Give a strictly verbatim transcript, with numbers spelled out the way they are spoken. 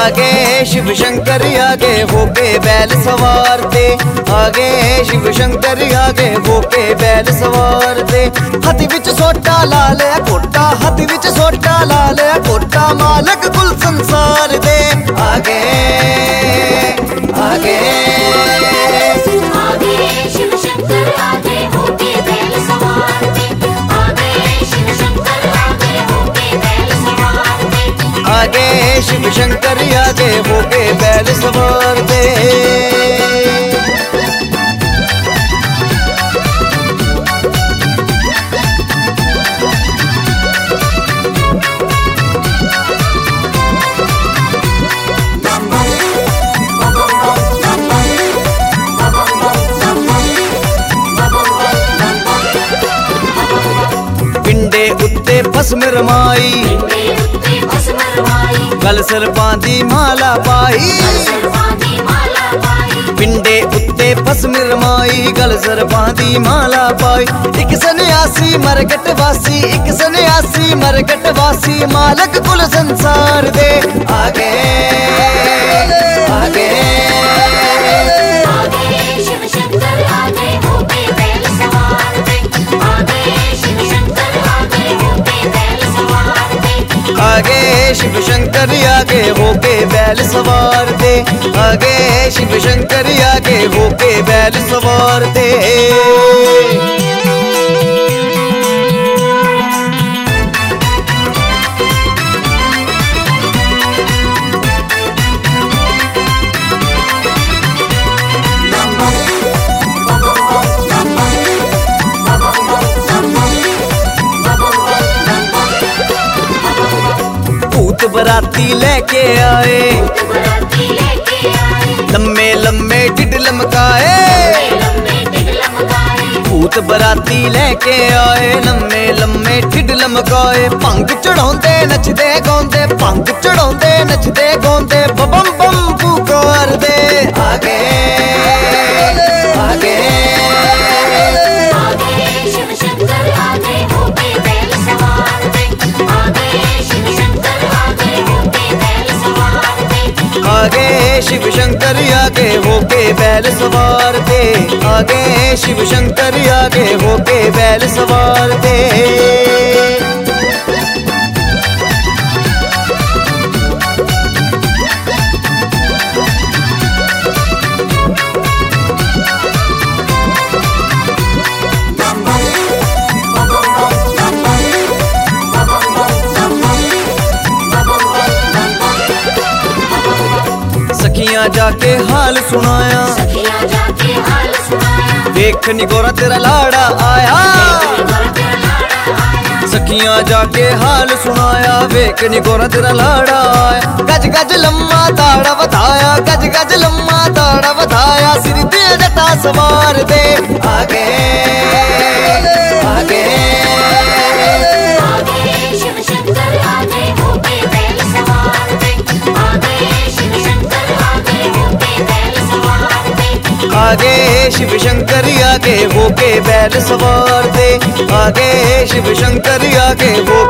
आगे शिव शंकर आगे होके बैल सवार दे, आगे शिव शंकर आगे होके बैल सवार दे। हाथी विच सोटा ला लिया कोटा, हाथी विच सोटा ला लिया कोटा, मालक कुल संसार दे। आगे आगे आगे शिव शंकर आगे होके बैल सवार दे, आगे शिव शंकर आगे होके बैल सवार दे, आगे शिव शंकर आगे होके बैल सवार दे। पिंडे उत्ते भस्म रमाई, गल सरपां दी माला पाई, पिंडे उत्ते भस्म रमाई, गल सरपां दी माला पाई। इक सन्यासी मरकट वासी, इक सन्यासी मरकट वासी, मालक कुल संसार दे। आगे आगे आगे शिव शंकर आगे होके बैल सवार दे, आगे शिव शंकर आगे होके बैल सवार दे, आगे शिव शंकर आगे होके बैल सवार दे, आगे शिव शंकर आगे होके बैल सवार दे। भूत बराती लेके आए, लम्बे लम्बे ढिड लमकाए, भूत बराती लेके आए, लम्बे लम्बे ढिड लमकाए। भंग चढ़ाउंदे नचदे गाउंदे, भंग चढ़ाउंदे नचदे गाउंदे, बम बम पुकार दे। आगे आगे आगे शिव शंकर आगे होके बैल सवार दे, आगे शिव शंकर आगे होके बैल सवार दे, आगे शिव शंकर आगे होके बैल सवार दे, आगे शिव शंकर आगे होके बैल सवार दे। सखियां जाके हाल सुनाया, सखियां जाके हाल सुनाया, देख नी गोरा तेरा लाड़ा आया। सखियां जाके हाल सुनाया, वेख नी गोरा तेरा लाड़ा आया। गज गज लम्मा दाड़ा बताया, गज गज लम्मा दाड़ा बताया, सिर ते जटा सवार दे। आगे आगे आगे शिव शंकर आगे होके बैल सवार दे, आगे शिव शंकर आगे होके बैल सवार दे, आगे शिव शंकर आगे होके बैल सवार दे, आगे शिव शंकर आगे हो